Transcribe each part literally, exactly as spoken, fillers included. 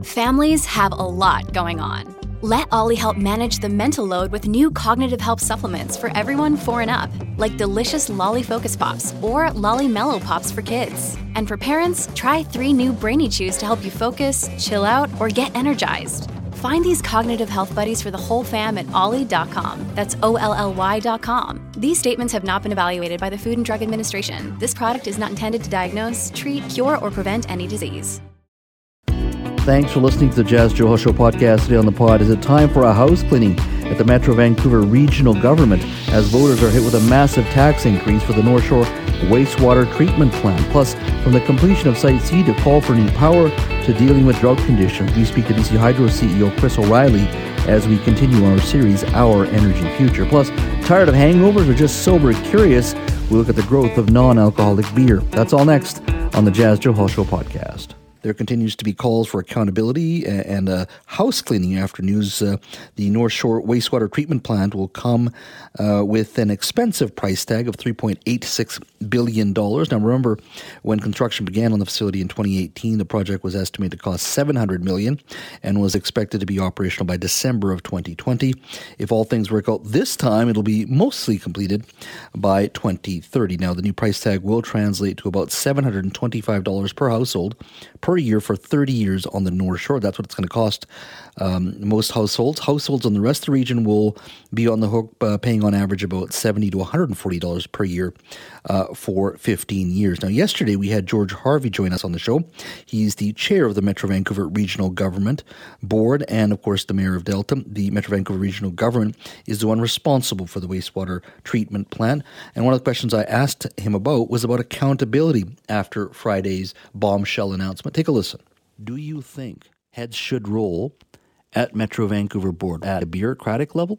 Families have a lot going on. Let Ollie help manage the mental load with new cognitive help supplements for everyone four and up, like delicious Lolly Focus Pops or Lolly Mellow Pops for kids. And for parents, try three new Brainy Chews to help you focus, chill out, or get energized. Find these cognitive health buddies for the whole fam at ollie dot com. That's O L L Y dot com. These statements have not been evaluated by the Food and Drug Administration. This product is not intended to diagnose, treat, cure, or prevent any disease. Thanks for listening to the Jas Johal Show podcast. Today on the pod, is it time for a house cleaning at the Metro Vancouver Regional Government as voters are hit with a massive tax increase for the North Shore wastewater treatment plant. Plus, from the completion of Site C to call for new power to dealing with drought conditions, we speak to B C Hydro C E O Chris O'Reilly as we continue our series, Our Energy Future. Plus, tired of hangovers or just sober curious, we look at the growth of non-alcoholic beer. That's all next on the Jas Johal Show podcast. There continues to be calls for accountability and uh, house cleaning after news uh, the North Shore wastewater treatment plant will come uh, with an expensive price tag of three point eight six billion dollars. Now, remember, when construction began on the facility in twenty eighteen, the project was estimated to cost seven hundred million dollars and was expected to be operational by December of twenty twenty. If all things work out this time, it'll be mostly completed by twenty thirty. Now, the new price tag will translate to about seven hundred twenty-five dollars per household per year for thirty years on the North Shore. That's what it's going to cost um, most households. Households on the rest of the region will be on the hook, uh, paying on average about seventy to one hundred forty dollars per year uh, for fifteen years. Now, yesterday we had George Harvey join us on the show. He's the chair of the Metro Vancouver Regional Government Board and, of course, the mayor of Delta. The Metro Vancouver Regional Government is the one responsible for the wastewater treatment plant. And one of the questions I asked him about was about accountability after Friday's bombshell announcement. Take a listen. Do you think heads should roll at Metro Vancouver Board at a bureaucratic level,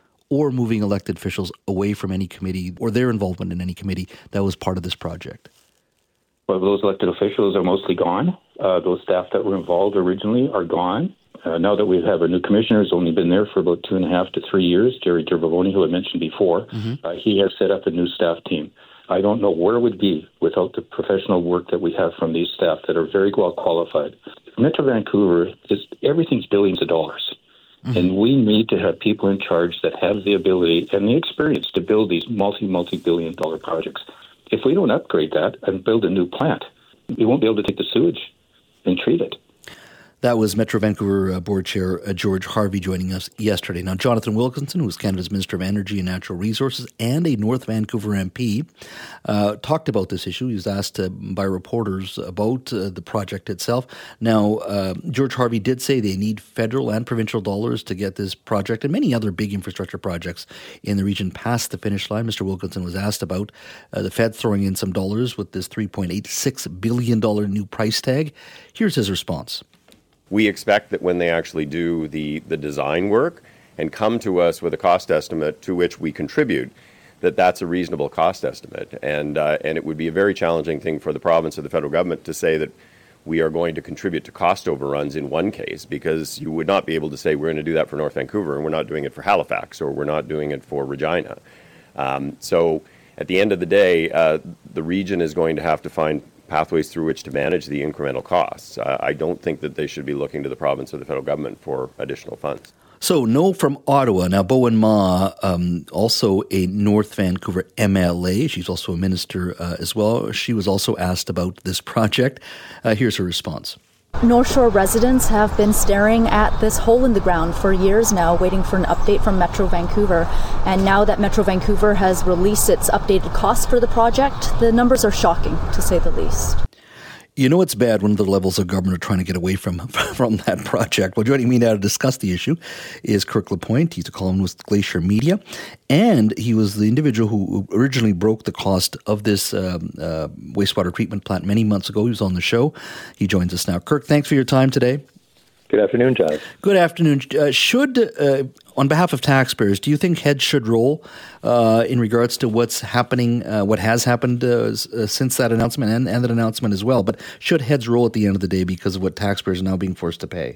or moving elected officials away from any committee or their involvement in any committee that was part of this project? Well, those elected officials are mostly gone. Uh, those staff that were involved originally are gone. Uh, now that we have a new commissioner who's only been there for about two and a half to three years, Jerry Girbavoni, who I mentioned before, mm-hmm. uh, he has set up a new staff team. I don't know where it would be without the professional work that we have from these staff that are very well qualified. Metro Vancouver, is, everything's billions of dollars. Mm-hmm. And we need to have people in charge that have the ability and the experience to build these multi, multi-billion dollar projects. If we don't upgrade that and build a new plant, we won't be able to take the sewage and treat it. That was Metro Vancouver uh, Board Chair uh, George Harvey joining us yesterday. Now, Jonathan Wilkinson, who is Canada's Minister of Energy and Natural Resources and a North Vancouver M P, uh, talked about this issue. He was asked uh, by reporters about uh, the project itself. Now, uh, George Harvey did say they need federal and provincial dollars to get this project and many other big infrastructure projects in the region past the finish line. Mister Wilkinson was asked about uh, the Fed throwing in some dollars with this three point eight six billion dollars new price tag. Here's his response. We expect that when they actually do the, the design work and come to us with a cost estimate to which we contribute, that that's a reasonable cost estimate. And uh, and it would be a very challenging thing for the province or the federal government to say that we are going to contribute to cost overruns in one case, because you would not be able to say we're going to do that for North Vancouver and we're not doing it for Halifax or we're not doing it for Regina. Um, so at the end of the day, uh, the region is going to have to find pathways through which to manage the incremental costs. Uh, I don't think that they should be looking to the province or the federal government for additional funds. So, no from Ottawa. Now, Bowen Ma, um, also a North Vancouver M L A. She's also a minister uh, as well. She was also asked about this project. Uh, here's her response. North Shore residents have been staring at this hole in the ground for years now, waiting for an update from Metro Vancouver. And now that Metro Vancouver has released its updated costs for the project, the numbers are shocking, to say the least. You know it's bad when the levels of government are trying to get away from from that project. Well, joining me now to discuss the issue is Kirk LaPointe. He's a columnist with Glacier Media, and he was the individual who originally broke the cost of this um, uh, wastewater treatment plant many months ago. He was on the show. He joins us now. Kirk, thanks for your time today. Good afternoon, John. Good afternoon. Uh, should, uh, on behalf of taxpayers, do you think heads should roll uh, in regards to what's happening, uh, what has happened uh, since that announcement and, and that announcement as well? But should heads roll at the end of the day because of what taxpayers are now being forced to pay?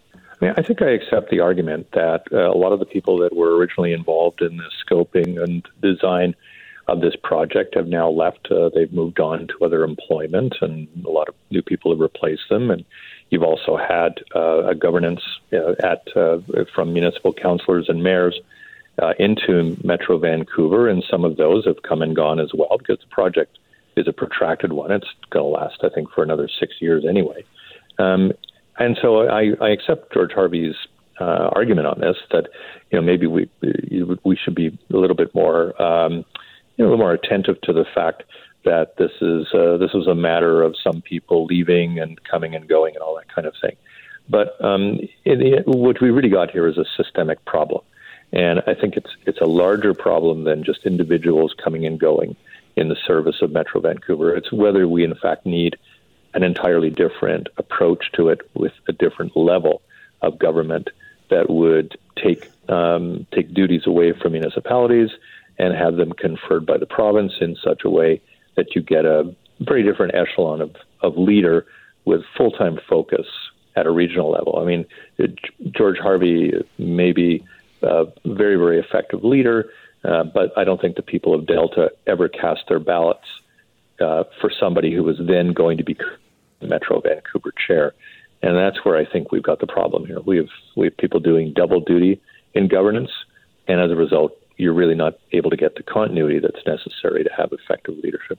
I mean, I think I accept the argument that uh, a lot of the people that were originally involved in the scoping and design of this project have now left. Uh, they've moved on to other employment, and a lot of new people have replaced them. And You've also had uh, a governance uh, at uh, from municipal councillors and mayors uh, into Metro Vancouver, and some of those have come and gone as well because the project is a protracted one. It's going to last, I think, for another six years anyway. Um, and so I, I accept George Harvey's uh, argument on this, that you know maybe we we should be a little bit more um, you know, a little more attentive to the fact that this is uh, this was a matter of some people leaving and coming and going and all that kind of thing. But um, it, it, what we really got here is a systemic problem, and I think it's it's a larger problem than just individuals coming and going in the service of Metro Vancouver. It's whether we in fact need an entirely different approach to it with a different level of government that would take um, take duties away from municipalities and have them conferred by the province in such a way that you get a very different echelon of, of leader with full-time focus at a regional level. I mean, it, George Harvey may be a very, very effective leader, uh, but I don't think the people of Delta ever cast their ballots uh, for somebody who was then going to be Metro Vancouver chair. And that's where I think we've got the problem here. We have we have people doing double duty in governance, and as a result, you're really not able to get the continuity that's necessary to have effective leadership.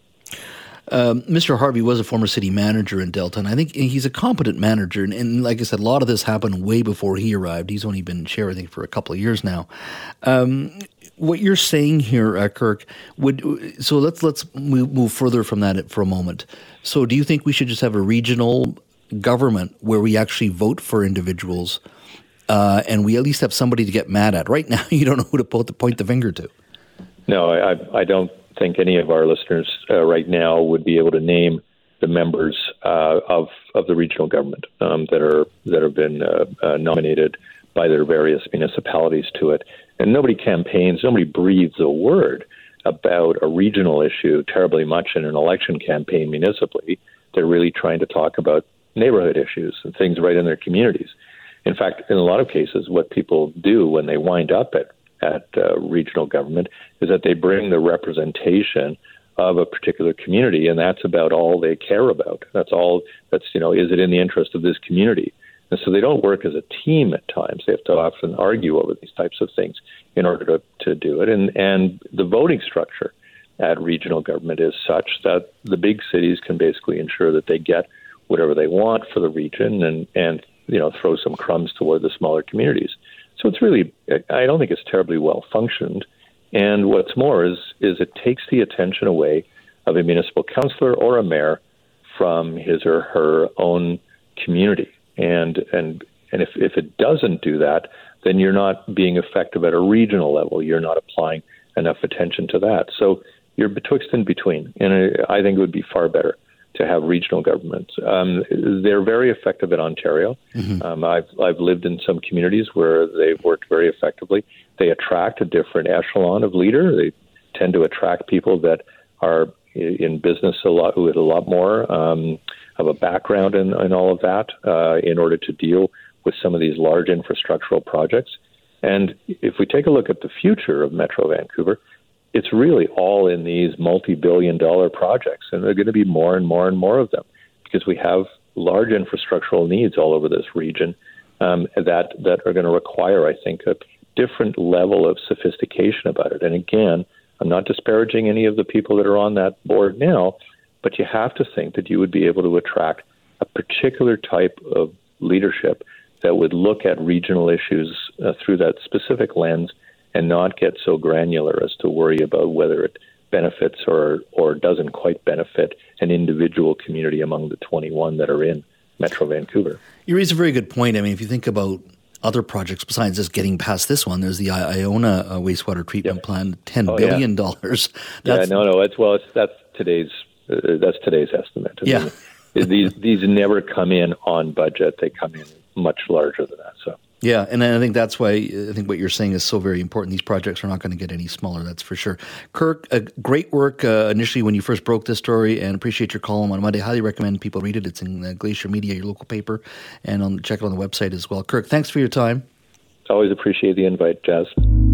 Um, Mister Harvey was a former city manager in Delta, and I think he's a competent manager. And, and like I said, a lot of this happened way before he arrived. He's only been chair, I think, for a couple of years now. Um, what you're saying here, uh, Kirk, would so let's let's move, move further from that for a moment. So, do you think we should just have a regional government where we actually vote for individuals, uh, and we at least have somebody to get mad at? Right now, you don't know who to put, to point the finger to. No, I, I don't think any of our listeners uh, right now would be able to name the members uh, of of the regional government um, that are that have been uh, uh, nominated by their various municipalities to it. And nobody campaigns, nobody breathes a word about a regional issue terribly much in an election campaign municipally. They're really trying to talk about neighborhood issues and things right in their communities. In fact, in a lot of cases, what people do when they wind up at, at uh, regional government is that they bring the representation of a particular community, and that's about all they care about. That's all, that's, you know, is it in the interest of this community? And so they don't work as a team at times. They have to often argue over these types of things in order to, to do it. And, and the voting structure at regional government is such that the big cities can basically ensure that they get whatever they want for the region and, and you know, throw some crumbs toward the smaller communities. So it's really, I don't think it's terribly well functioned. And what's more is, is it takes the attention away of a municipal councillor or a mayor from his or her own community. And and and if, if it doesn't do that, then you're not being effective at a regional level. You're not applying enough attention to that. So you're betwixt and between. And I think it would be far better to have regional governments. Um, they're very effective in Ontario. Mm-hmm. Um, I've I've lived in some communities where they've worked very effectively. They attract a different echelon of leader. They tend to attract people that are in business a lot, with a lot more um, of a background in, in all of that uh, in order to deal with some of these large infrastructural projects. And if we take a look at the future of Metro Vancouver, it's really all in these multi-billion dollar projects, and there are going to be more and more and more of them because we have large infrastructural needs all over this region um, that, that are going to require, I think, a different level of sophistication about it. And again, I'm not disparaging any of the people that are on that board now, but you have to think that you would be able to attract a particular type of leadership that would look at regional issues uh, through that specific lens and not get so granular as to worry about whether it benefits or, or doesn't quite benefit an individual community among the twenty-one that are in Metro Vancouver. You raise a very good point. I mean, if you think about other projects besides just getting past this one, there's the Iona uh, wastewater treatment yep. plant, ten oh, billion dollars. Yeah. yeah, no, no, it's well, it's that's today's uh, that's today's estimate. I yeah, mean, these these never come in on budget; they come in much larger than that. So. Yeah, and I think that's why I think what you're saying is so very important. These projects are not going to get any smaller, that's for sure. Kirk, uh, great work uh, initially when you first broke this story, and appreciate your column on Monday. Highly recommend people read it. It's in uh, Glacier Media, your local paper, and on, check it on the website as well. Kirk, thanks for your time. Always appreciate the invite, Jazz.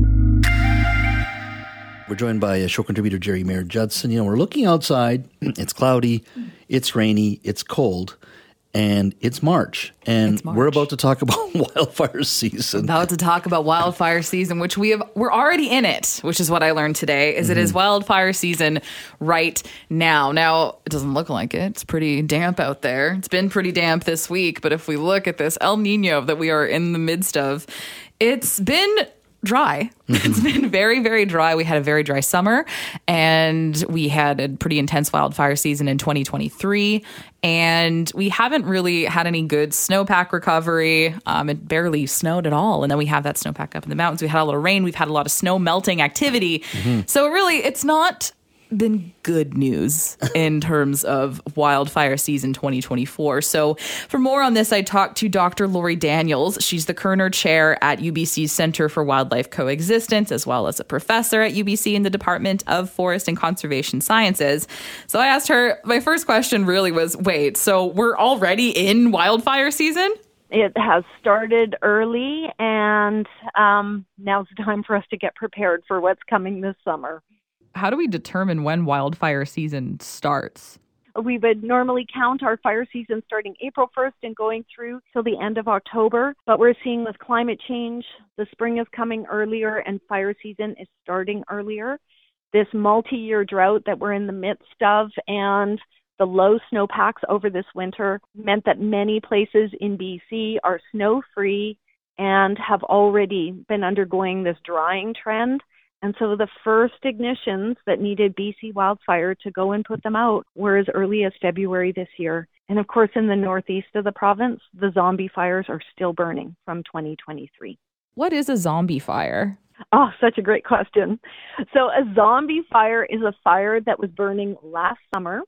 We're joined by uh, show contributor Jerry Mayer Judson. You know, we're looking outside. It's cloudy, it's rainy, it's cold. and it's March, and It's March. we're about to talk about wildfire season. About to talk about wildfire season, which we have, we're already in it, which is what I learned today, is mm-hmm. it is wildfire season right now. Now, it doesn't look like it. It's pretty damp out there. It's been pretty damp this week, but if we look at this El Nino that we are in the midst of, it's been dry. Mm-hmm. It's been very, very dry. We had a very dry summer, and we had a pretty intense wildfire season in twenty twenty-three, and we haven't really had any good snowpack recovery. Um, it barely snowed at all, and then we have that snowpack up in the mountains. We had a lot of rain. We've had a lot of snow melting activity. Mm-hmm. So really, it's not been good news in terms of wildfire season twenty twenty-four. So for more on this, I talked to Doctor Lori Daniels. She's the Kerner Chair at U B C's Center for Wildlife Coexistence, as well as a professor at U B C in the Department of Forest and Conservation Sciences. So I asked her, my first question really was, wait, so we're already in wildfire season? It has started early, and um, now's the time for us to get prepared for what's coming this summer. How do we determine when wildfire season starts? We would normally count our fire season starting April first and going through till the end of October. But we're seeing with climate change, the spring is coming earlier and fire season is starting earlier. This multi-year drought that we're in the midst of and the low snowpacks over this winter meant that many places in B C are snow-free and have already been undergoing this drying trend. And so the first ignitions that needed B C Wildfire to go and put them out were as early as February this year. And of course, in the northeast of the province, the zombie fires are still burning from twenty twenty-three. What is a zombie fire? Oh, such a great question. So a zombie fire is a fire that was burning last summer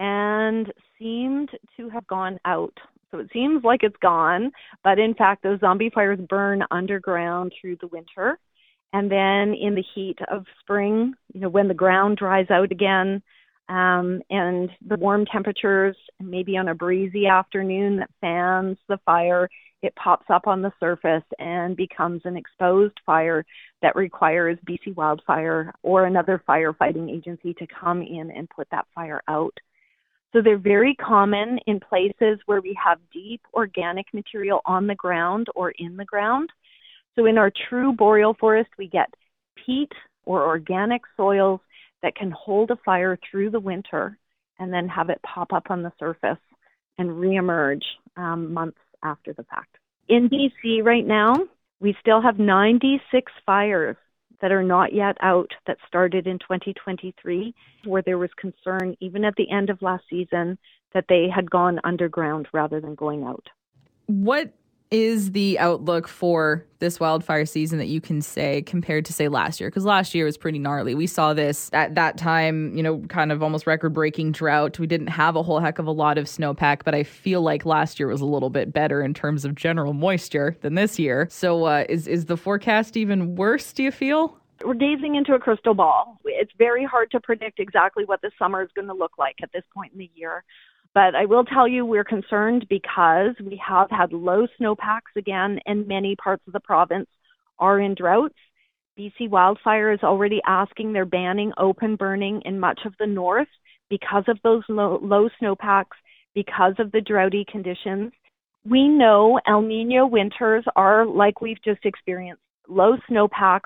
and seemed to have gone out. So it seems like it's gone, but in fact, those zombie fires burn underground through the winter. And then in the heat of spring, you know, when the ground dries out again, um, and the warm temperatures, maybe on a breezy afternoon that fans the fire, it pops up on the surface and becomes an exposed fire that requires B C Wildfire or another firefighting agency to come in and put that fire out. So they're very common in places where we have deep organic material on the ground or in the ground. So in our true boreal forest, we get peat or organic soils that can hold a fire through the winter and then have it pop up on the surface and reemerge um, months after the fact. In B C right now, we still have ninety-six fires that are not yet out that started in twenty twenty-three, where there was concern even at the end of last season that they had gone underground rather than going out. What is the outlook for this wildfire season that you can say compared to, say, last year? Because last year was pretty gnarly. We saw this at that time, you know, kind of almost record-breaking drought. We didn't have a whole heck of a lot of snowpack, but I feel like last year was a little bit better in terms of general moisture than this year. So uh, is, is the forecast even worse, do you feel? We're gazing into a crystal ball. It's very hard to predict exactly what the summer is going to look like at this point in the year. But I will tell you we're concerned because we have had low snowpacks again, and many parts of the province are in droughts. B C Wildfire is already asking they're banning open burning in much of the north because of those low, low snowpacks, because of the droughty conditions. We know El Nino winters are like we've just experienced, low snowpacks,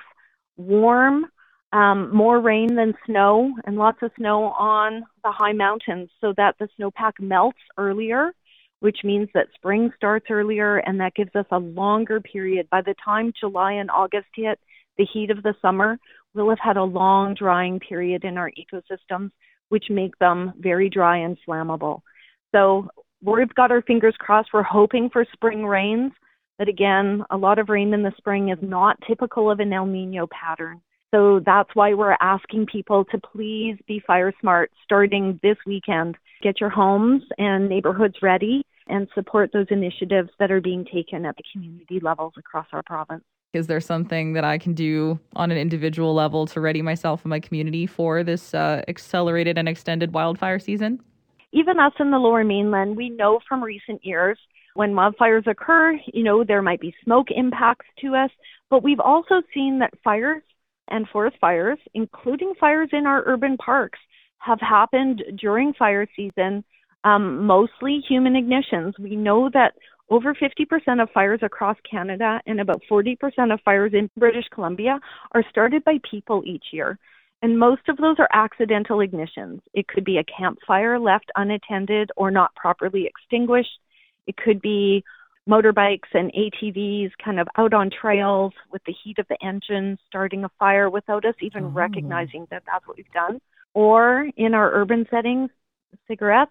warm, Um, more rain than snow, and lots of snow on the high mountains so that the snowpack melts earlier, which means that spring starts earlier, and that gives us a longer period. By the time July and August hit, the heat of the summer, we'll have had a long drying period in our ecosystems, which make them very dry and flammable. So we've got our fingers crossed. We're hoping for spring rains, but again, a lot of rain in the spring is not typical of an El Nino pattern. So that's why we're asking people to please be fire smart starting this weekend. Get your homes and neighborhoods ready and support those initiatives that are being taken at the community levels across our province. Is there something that I can do on an individual level to ready myself and my community for this uh, accelerated and extended wildfire season? Even us in the Lower Mainland, we know from recent years when wildfires occur, you know, there might be smoke impacts to us, but we've also seen that fires and forest fires, including fires in our urban parks, have happened during fire season Um, mostly human ignitions. We know that over fifty percent of fires across Canada and about forty percent of fires in British Columbia are started by people each year. And most of those are accidental ignitions. It could be a campfire left unattended or not properly extinguished. It could be motorbikes and A T Vs kind of out on trails with the heat of the engine starting a fire without us even oh. recognizing that that's what we've done. Or in our urban settings, cigarettes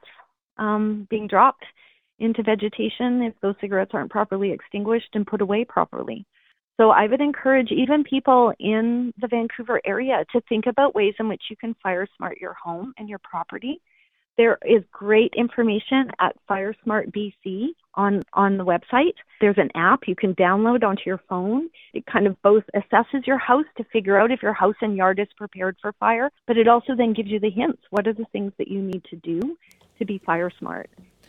um, being dropped into vegetation if those cigarettes aren't properly extinguished and put away properly. So I would encourage even people in the Vancouver area to think about ways in which you can fire smart your home and your property. There is great information at FireSmart B C on, on the website. There's an app you can download onto your phone. It kind of both assesses your house to figure out if your house and yard is prepared for fire, but it also then gives you the hints. What are the things that you need to do to be fire smart?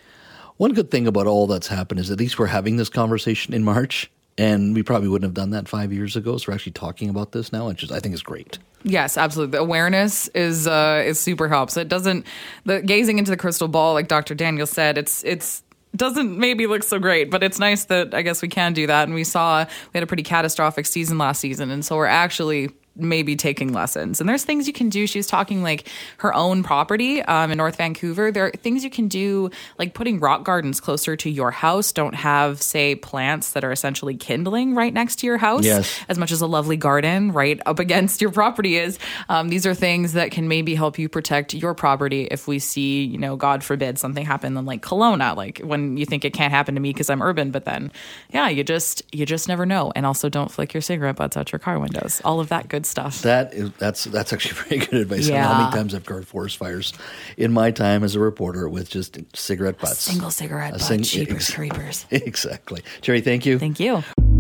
One good thing about all that's happened is at least we're having this conversation in March, and we probably wouldn't have done that five years ago. So we're actually talking about this now, which is, I think is great. Yes, absolutely. The awareness is uh, is super helps. It doesn't the gazing into the crystal ball, like Doctor Daniel said. It's it's doesn't maybe look so great, but it's nice that I guess we can do that. And we saw we had a pretty catastrophic season last season, and so we're actually maybe taking lessons. And there's things you can do. She was talking like her own property um, in North Vancouver. There are things you can do, like putting rock gardens closer to your house. Don't have, say, plants that are essentially kindling right next to your house. Yes. As much as a lovely garden right up against your property is. Um, these are things that can maybe help you protect your property if we see, you know, God forbid, something happen in like Kelowna, like when you think it can't happen to me because I'm urban, but then, yeah, you just you just never know. And also don't flick your cigarette butts out your car windows. All of that good stuff. That is that's that's actually very good advice. Yeah. I know how many times I've covered forest fires in my time as a reporter with just cigarette butts. A single cigarette a butt, sing- cheapers, ex- creepers. Exactly. Jerry, thank you. Thank you.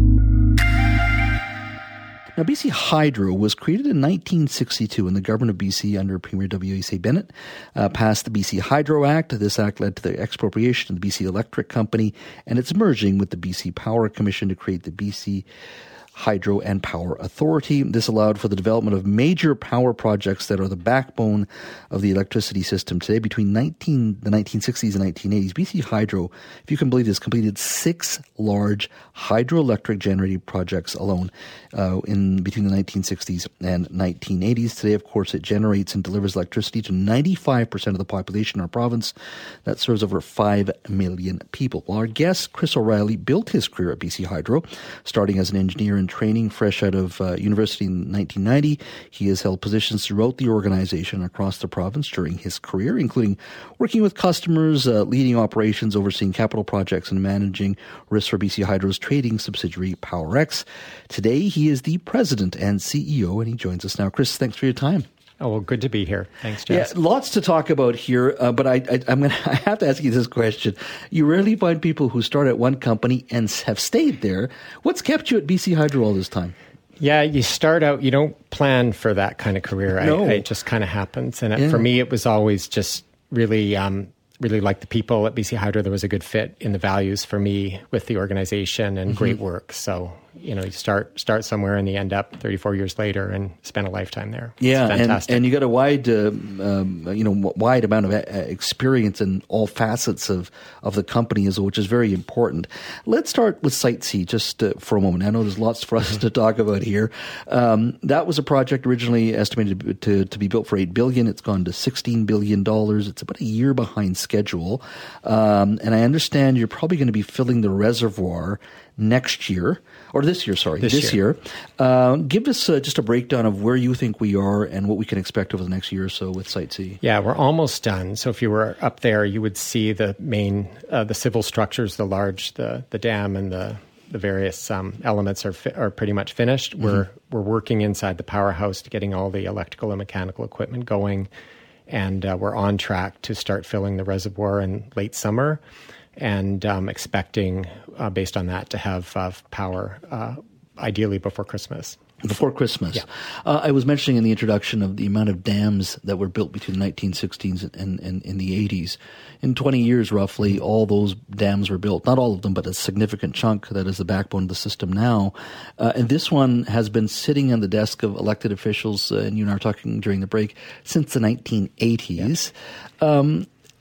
Now, B C Hydro was created in nineteen sixty-two, and the government of B C under Premier W A Bennett uh, passed the B C Hydro Act. This act led to the expropriation of the B C Electric Company and its merging with the B C Power Commission to create the B C Hydro and Power Authority. This allowed for the development of major power projects that are the backbone of the electricity system today. Between nineteen, the nineteen sixties and nineteen eighties, B C Hydro, if you can believe this, completed six large hydroelectric generating projects alone uh, in between the nineteen sixties and nineteen eighties. Today, of course, it generates and delivers electricity to ninety-five percent of the population in our province. That serves over five million people. Well, our guest, Chris O'Reilly, built his career at B C Hydro, starting as an engineer in training fresh out of uh, university in nineteen ninety. He has held positions throughout the organization across the province during his career, including working with customers, uh, leading operations, overseeing capital projects, and managing risks for B C Hydro's trading subsidiary PowerX. Today, he is the president and C E O, and he joins us now. Chris, thanks for your time. Oh, well, good to be here. Thanks, Jess. Yeah, lots to talk about here, uh, but I, I, I'm gonna, I have to ask you this question. You rarely find people who start at one company and have stayed there. What's kept you at B C Hydro all this time? Yeah, you start out, you don't plan for that kind of career. No. I, it just kind of happens. And it, yeah. for me, it was always just really, um, really like the people at B C Hydro. There was a good fit in the values for me with the organization and mm-hmm. great work. So, you know, you start start somewhere and you end up thirty-four years later and spend a lifetime there. Yeah, it's fantastic. And, and you got a wide, uh, um, you know, wide amount of uh, experience in all facets of, of the company, as which is very important. Let's start with Site C just uh, for a moment. I know there's lots for us to talk about here. Um, that was a project originally estimated to, to be built for eight billion dollars. It's gone to sixteen billion dollars. It's about a year behind schedule. Um, and I understand you're probably going to be filling the reservoir next year, or this year, sorry, this, this year. year. Uh, give us uh, just a breakdown of where you think we are and what we can expect over the next year or so with Site C. Yeah, we're almost done. So if you were up there, you would see the main, uh, the civil structures, the large, the the dam and the the various um, elements are fi- are pretty much finished. Mm-hmm. We're we're working inside the powerhouse to getting all the electrical and mechanical equipment going, and uh, we're on track to start filling the reservoir in late summer. And um, expecting, uh, based on that, to have uh, power uh, ideally before Christmas. Before Christmas. Yeah. Uh, I was mentioning in the introduction of the amount of dams that were built between the nineteen sixties and, and, and the eighties. In twenty years, roughly, all those dams were built. Not all of them, but a significant chunk that is the backbone of the system now. Uh, and this one has been sitting on the desk of elected officials, uh, and you and I were talking during the break, since the nineteen eighties. Yeah. Um,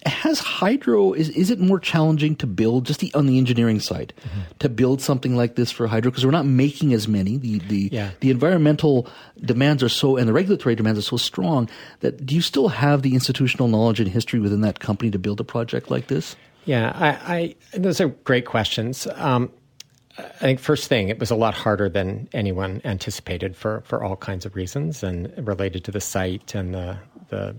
has hydro, is, is it more challenging to build, just the, on the engineering side, mm-hmm. to build something like this for hydro? Because we're not making as many. The the, yeah. the environmental demands are so, and the regulatory demands are so strong that do you still have the institutional knowledge and history within that company to build a project like this? Yeah, I, I those are great questions. Um, I think first thing, it was a lot harder than anyone anticipated for, for all kinds of reasons, and related to the site and the the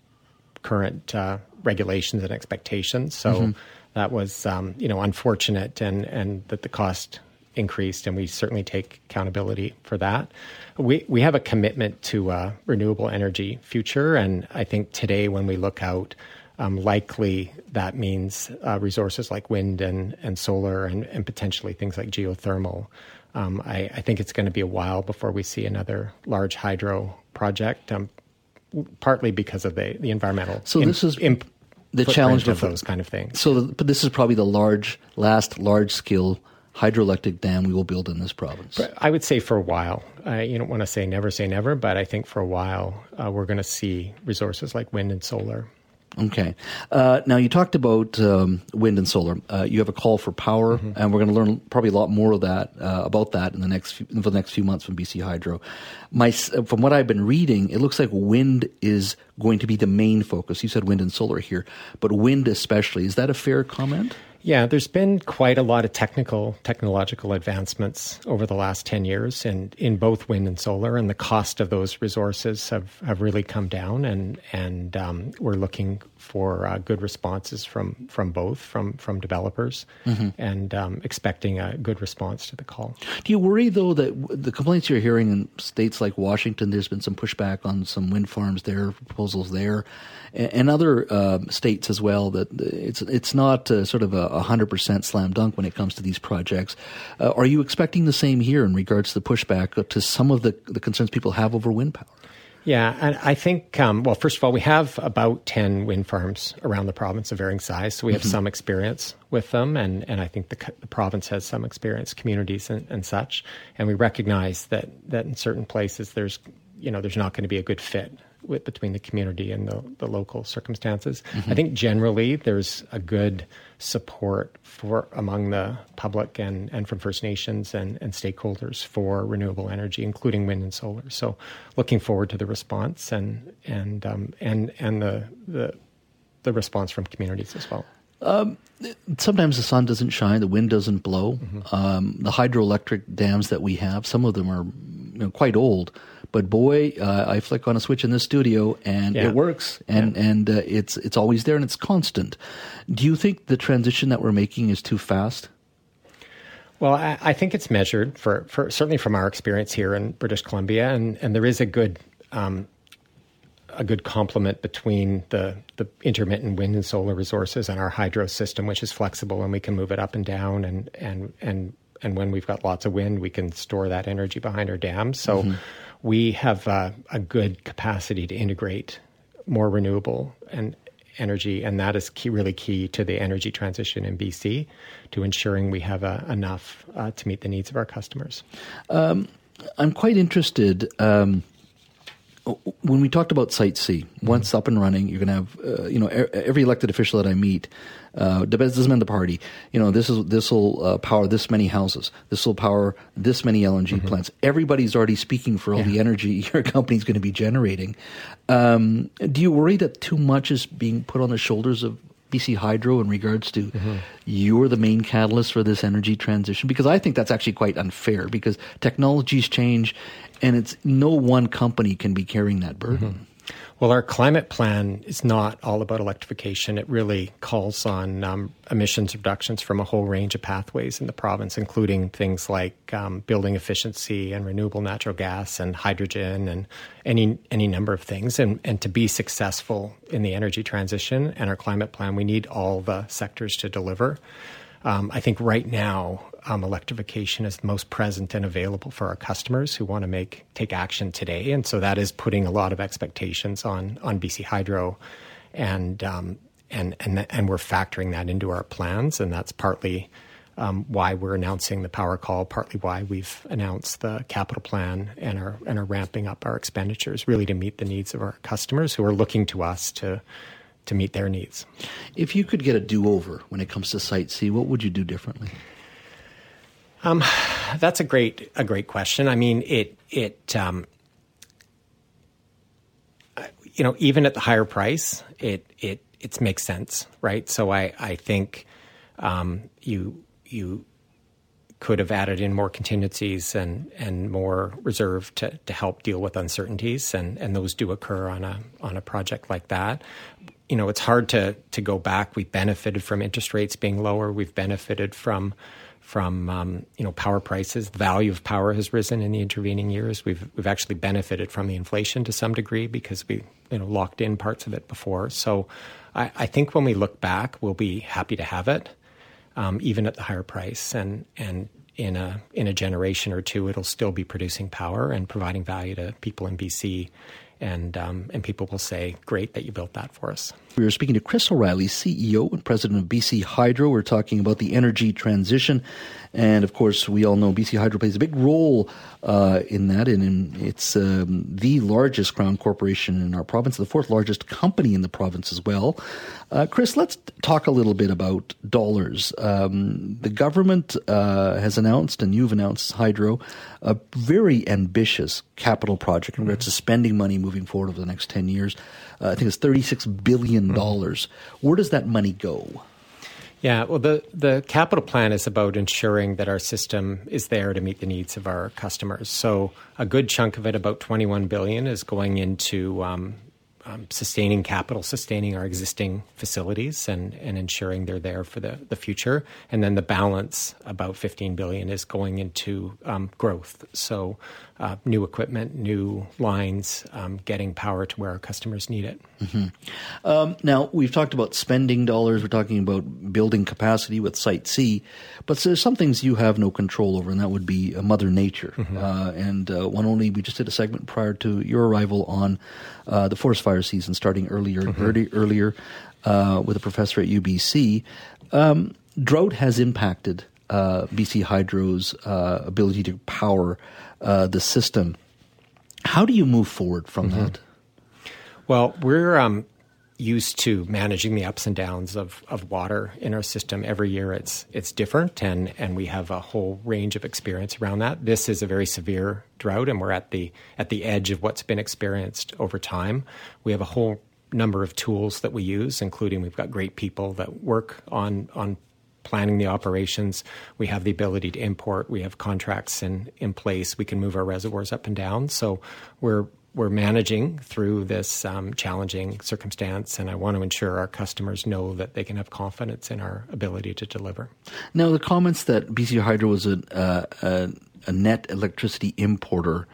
current uh, regulations and expectations. So mm-hmm. that was um, you know unfortunate, and and that the cost increased, and we certainly take accountability for that. We we have a commitment to uh, renewable energy future, and I think today when we look out, Um, likely that means uh, resources like wind and, and solar and, and potentially things like geothermal. Um, I, I think it's going to be a while before we see another large hydro project, um, partly because of the, the environmental so imp, this is imp, the challenge of those kind of things. So, the, but this is probably the large, last large-scale hydroelectric dam we will build in this province. But I would say for a while. Uh, you don't want to say never say never, but I think for a while uh, we're going to see resources like wind and solar. Okay. Uh, now, you talked about um, wind and solar. Uh, you have a call for power, mm-hmm. and we're going to learn probably a lot more of that uh, about that in the next few, for the next few months from B C Hydro. My, from what I've been reading, it looks like wind is going to be the main focus. You said wind and solar here, but wind especially. Is that a fair comment? Yeah, there's been quite a lot of technical, technological advancements over the last ten years in, in both wind and solar, and the cost of those resources have, have really come down, and and um, we're looking for uh, good responses from, from both, from, from developers, mm-hmm. and um, expecting a good response to the call. Do you worry, though, that the complaints you're hearing in states like Washington, there's been some pushback on some wind farms there, proposals there, and, and other uh, states as well, that it's, it's not uh, sort of a one hundred percent slam dunk when it comes to these projects. Uh, are you expecting the same here in regards to the pushback to some of the, the concerns people have over wind power? Yeah, and I think, um, well, first of all, we have about ten wind farms around the province of varying size, so we have mm-hmm. some experience with them, and, and I think the, the province has some experience, communities and, and such, and we recognize that, that in certain places there's, you know, there's not going to be a good fit with, between the community and the, the local circumstances. Mm-hmm. I think generally there's a good support for among the public and, and from First Nations and, and stakeholders for renewable energy, including wind and solar. So looking forward to the response and and um, and and the, the the response from communities as well. Um, sometimes the sun doesn't shine, the wind doesn't blow. Mm-hmm. Um, the hydroelectric dams that we have, some of them are you know, quite old. But boy, uh, I flick on a switch in the studio and yeah. it works, and yeah. and uh, it's it's always there and it's constant. Do you think the transition that we're making is too fast? Well, I, I think it's measured for, for certainly from our experience here in British Columbia, and, and there is a good um, a good complement between the the intermittent wind and solar resources and our hydro system, which is flexible and we can move it up and down, and and and and when we've got lots of wind, we can store that energy behind our dams. So. Mm-hmm. We have uh, a good capacity to integrate more renewable and energy, and that is key, really key to the energy transition in B C, to ensuring we have uh, enough uh, to meet the needs of our customers. Um, I'm quite interested. Um, when we talked about Site C, mm-hmm. once up and running, you're going to have, uh, you know, every elected official that I meet, uh, doesn't matter the party, you know, this is this will uh, power this many houses, this will power this many L N G mm-hmm. plants. Everybody's already speaking for all yeah. the energy your company's going to be generating. Um, do you worry that too much is being put on the shoulders of B C Hydro in regards to mm-hmm. you're the main catalyst for this energy transition? Because I think that's actually quite unfair, because technologies change and it's no one company can be carrying that burden. Mm-hmm. Well, our climate plan is not all about electrification. It really calls on um, emissions reductions from a whole range of pathways in the province, including things like um, building efficiency and renewable natural gas and hydrogen and any any number of things. And, and to be successful in the energy transition and our climate plan, we need all the sectors to deliver. Um, I think right now, um, electrification is most present and available for our customers who want to make take action today, and so that is putting a lot of expectations on on B C Hydro, and um, and and and we're factoring that into our plans, and that's partly um, why we're announcing the power call, partly why we've announced the capital plan and are and are ramping up our expenditures, really to meet the needs of our customers who are looking to us to to meet their needs. If you could get a do-over when it comes to Site C, what would you do differently? Um, that's a great a great question. I mean, it it um, you know, even at the higher price, it it it makes sense, right? So I I think um, you you could have added in more contingencies and and more reserve to to help deal with uncertainties, and and those do occur on a on a project like that. You know, it's hard to to go back. We benefited from interest rates being lower. We've benefited from from um, you know, power prices. The value of power has risen in the intervening years. We've we've actually benefited from the inflation to some degree because we you know locked in parts of it before. So I, I think when we look back, we'll be happy to have it, um, even at the higher price. And and in a in a generation or two, it'll still be producing power and providing value to people in B C. And um, and people will say, great that you built that for us. We were speaking to Chris O'Reilly, C E O and President of B C Hydro. We're talking about the energy transition. And, of course, we all know B C Hydro plays a big role uh, in that. And in, it's um, the largest Crown corporation in our province, the fourth largest company in the province as well. Uh, Chris, let's talk a little bit about dollars. Um, the government uh, has announced, and you've announced, Hydro, a very ambitious capital project in regards to spending money moving forward over the next ten years. Uh, I think it's thirty-six billion dollars. Mm-hmm. Where does that money go? Yeah, well, the, the capital plan is about ensuring that our system is there to meet the needs of our customers. So a good chunk of it, about twenty-one billion dollars, is going into um, um, sustaining capital, sustaining our existing facilities and, and ensuring they're there for the, the future. And then the balance, about fifteen billion dollars, is going into um, growth. So uh, new equipment, new lines, um, getting power to where our customers need it. Mm-hmm. Um, now, we've talked about spending dollars. We're talking about building capacity with Site C. But there's some things you have no control over, and that would be uh, Mother Nature. Mm-hmm. Uh, and uh, one only, we just did a segment prior to your arrival on uh, the forest fire season starting earlier, mm-hmm. early, earlier uh, with a professor at U B C. Um, drought has impacted uh, B C Hydro's uh, ability to power uh, the system. How do you move forward from mm-hmm. that? Well, we're um, used to managing the ups and downs of, of water in our system. Every year it's it's different, and, and we have a whole range of experience around that. This is a very severe drought, and we're at the at the edge of what's been experienced over time. We have a whole number of tools that we use, including we've got great people that work on on planning the operations. We have the ability to import. We have contracts in, in place. We can move our reservoirs up and down. So we're We're managing through this um, challenging circumstance, and I want to ensure our customers know that they can have confidence in our ability to deliver. Now, the comments that B C Hydro was a, uh, a, a net electricity importer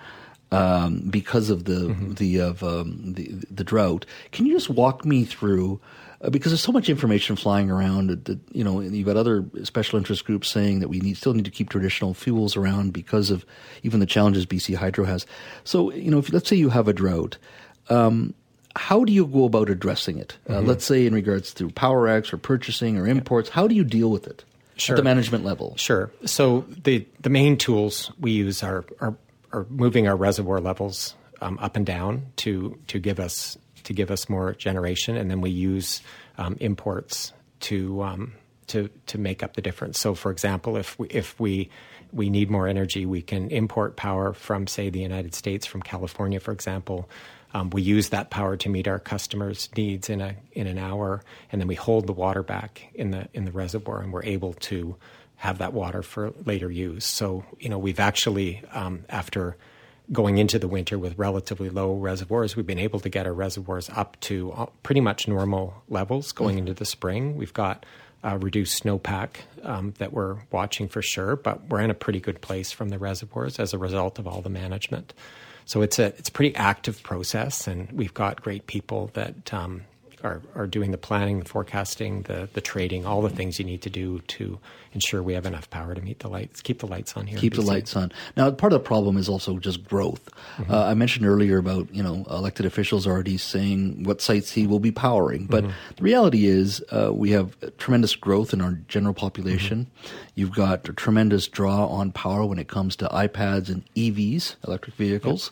um, because of the mm-hmm. the of um, the, the drought. Can you just walk me through? Uh, because there's so much information flying around that, that, you know, you've got other special interest groups saying that we need still need to keep traditional fuels around because of even the challenges B C Hydro has. So, you know, if let's say you have a drought, um, how do you go about addressing it? Uh, mm-hmm. Let's say in regards to PowerX or purchasing or imports, how do you deal with it sure. at the management level? Sure. So the, the main tools we use are, are, are moving our reservoir levels um, up and down to to give us to give us more generation, and then we use um, imports to um, to to make up the difference. So, for example, if we if we we need more energy, we can import power from, say, the United States, from California, for example. Um, we use that power to meet our customers' needs in a in an hour, and then we hold the water back in the in the reservoir, and we're able to have that water for later use. So, you know, we've actually um, after going into the winter with relatively low reservoirs, we've been able to get our reservoirs up to pretty much normal levels going into the spring. We've got a reduced snowpack um, that we're watching for sure, but we're in a pretty good place from the reservoirs as a result of all the management. So it's a it's a pretty active process, and we've got great people that um, are, are doing the planning, the forecasting, the, the trading, all the things you need to do to ensure we have enough power to meet the lights, keep the lights on here. Keep the lights on. Now, part of the problem is also just growth. Mm-hmm. Uh, I mentioned earlier about, you know, elected officials already saying what Site C will be powering. But mm-hmm. the reality is uh, we have tremendous growth in our general population. Mm-hmm. You've got a tremendous draw on power when it comes to iPads and E Vs, electric vehicles. Yep.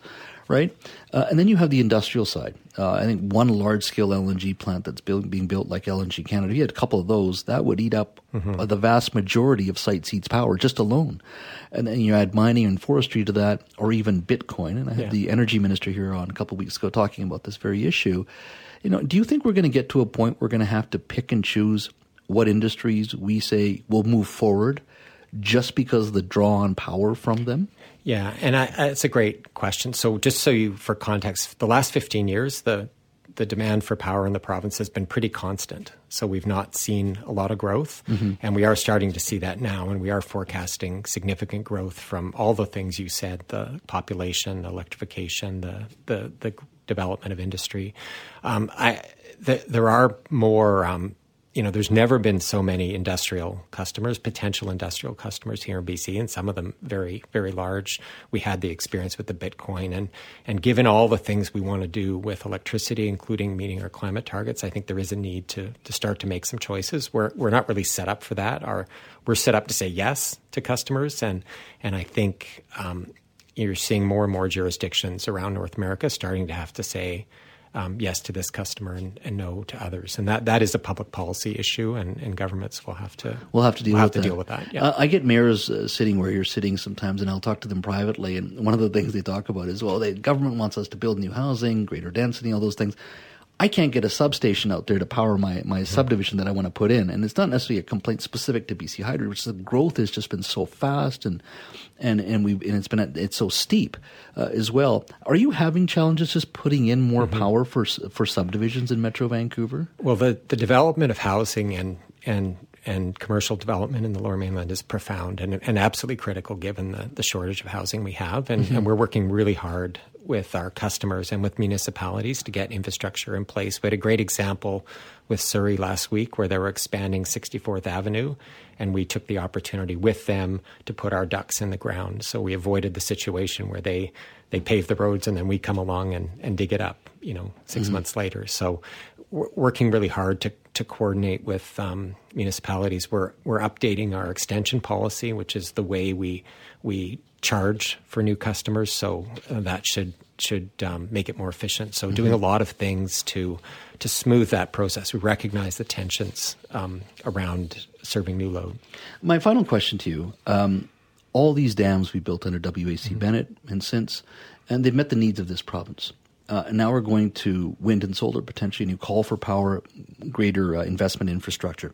right? Uh, and then you have the industrial side. Uh, I think one large-scale L N G plant that's build, being built like L N G Canada, if you had a couple of those, that would eat up mm-hmm. uh, the vast majority of Site C's power just alone. And then you add mining and forestry to that, or even Bitcoin. And I had yeah. the energy minister here on a couple of weeks ago talking about this very issue. You know, do you think we're going to get to a point where we're going to have to pick and choose what industries we say will move forward just because of the draw on power from them? Yeah, and I, I, it's a great question. So just so you, for context, the last fifteen years, the the demand for power in the province has been pretty constant. So we've not seen a lot of growth, mm-hmm. and we are starting to see that now, and we are forecasting significant growth from all the things you said, the population, electrification, the the, the development of industry. Um, I, the, there are more... Um, You know, there's never been so many industrial customers, potential industrial customers here in B C, and some of them very, very large. We had the experience with the Bitcoin. And, and given all the things we want to do with electricity, including meeting our climate targets, I think there is a need to to start to make some choices. We're, we're not really set up for that. Our, we're set up to say yes to customers. And, and I think um, you're seeing more and more jurisdictions around North America starting to have to say, Um, yes to this customer and, and no to others, and that, that is a public policy issue, and, and governments will have to we'll have to deal, we'll with, have to that. deal with that. Yeah. Uh, I get mayors uh, sitting where you're sitting sometimes, and I'll talk to them privately. And one of the things they talk about is, well, the government wants us to build new housing, greater density, all those things. I can't get a substation out there to power my, my mm-hmm. subdivision that I want to put in. And it's not necessarily a complaint specific to B C Hydro, which the growth has just been so fast and and and we and it's been it's so steep uh, as well. Are you having challenges just putting in more mm-hmm. power for for subdivisions in Metro Vancouver? Well, the, the development of housing and and and commercial development in the Lower Mainland is profound and, and absolutely critical given the, the shortage of housing we have. And, mm-hmm. and we're working really hard with our customers and with municipalities to get infrastructure in place. We had a great example with Surrey last week where they were expanding sixty-fourth Avenue, and we took the opportunity with them to put our ducks in the ground. So we avoided the situation where they, they pave the roads and then we come along and, and dig it up, you know, six mm-hmm. months later. So we're working really hard to to coordinate with um, municipalities. We're we're updating our extension policy, which is the way we we charge for new customers. So uh, that should should um, make it more efficient. So mm-hmm. doing a lot of things to to smooth that process. We recognize the tensions um, around serving new load. My final question to you: um, all these dams we built under W A C mm-hmm. Bennett and since, and they've met the needs of this province. Uh, and now we're going to wind and solar, potentially a new call for power, greater uh, investment infrastructure.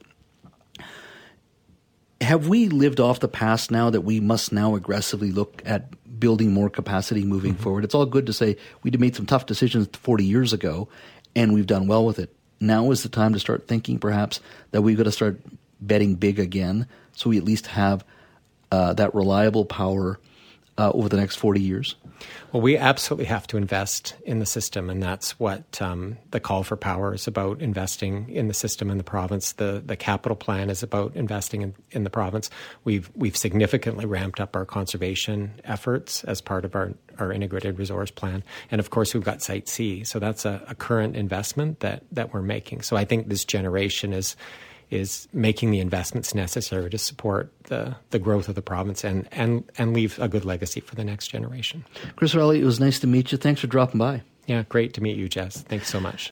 Have we lived off the past now that we must now aggressively look at building more capacity moving mm-hmm. forward? It's all good to say we made some tough decisions forty years ago and we've done well with it. Now is the time to start thinking perhaps that we've got to start betting big again so we at least have uh, that reliable power uh, over the next forty years? Well, we absolutely have to invest in the system, and that's what um, the call for power is about, investing in the system in the province. The the capital plan is about investing in, in the province. We've we've significantly ramped up our conservation efforts as part of our, our integrated resource plan. And of course, we've got Site C. So that's a, a current investment that, that we're making. So I think this generation is is making the investments necessary to support the, the growth of the province and, and, and leave a good legacy for the next generation. Chris Rowley, it was nice to meet you. Thanks for dropping by. Yeah, great to meet you, Jess. Thanks so much.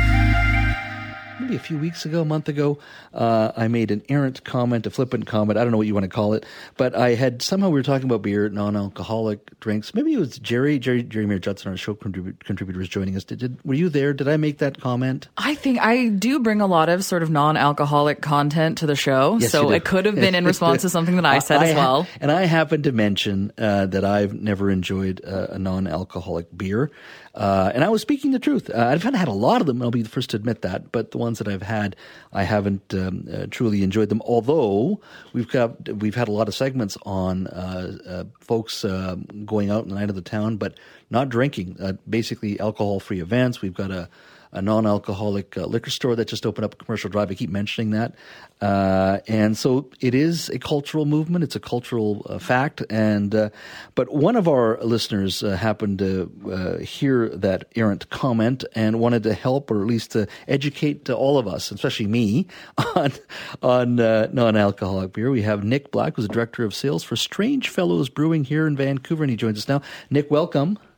Maybe a few weeks ago, a month ago, uh, I made an errant comment, a flippant comment. I don't know what you want to call it, but I had somehow we were talking about beer, non-alcoholic drinks. Maybe it was Jerry, Jerry, Jerry Mayer Judson, our show contrib- contributors, joining us. Did, did were you there? Did I make that comment? I think I do bring a lot of sort of non-alcoholic content to the show, yes, so it could have been in response to something that I said I, I as well. Ha- and I happened to mention uh, that I've never enjoyed uh, a non-alcoholic beer. Uh, and I was speaking the truth. Uh, I've had a lot of them. I'll be the first to admit that. But the ones that I've had, I haven't um, uh, truly enjoyed them. Although we've got we've had a lot of segments on uh, uh, folks uh, going out in the night of the town, but not drinking. Uh, basically, alcohol-free events. We've got a. a non-alcoholic uh, liquor store that just opened up a Commercial Drive. I keep mentioning that. Uh, and so it is a cultural movement. It's a cultural uh, fact. And uh, but one of our listeners uh, happened to uh, hear that errant comment and wanted to help, or at least to educate to all of us, especially me, on, on uh, non-alcoholic beer. We have Nick Black, who's the Director of Sales for Strange Fellows Brewing here in Vancouver, and he joins us now. Nick, welcome.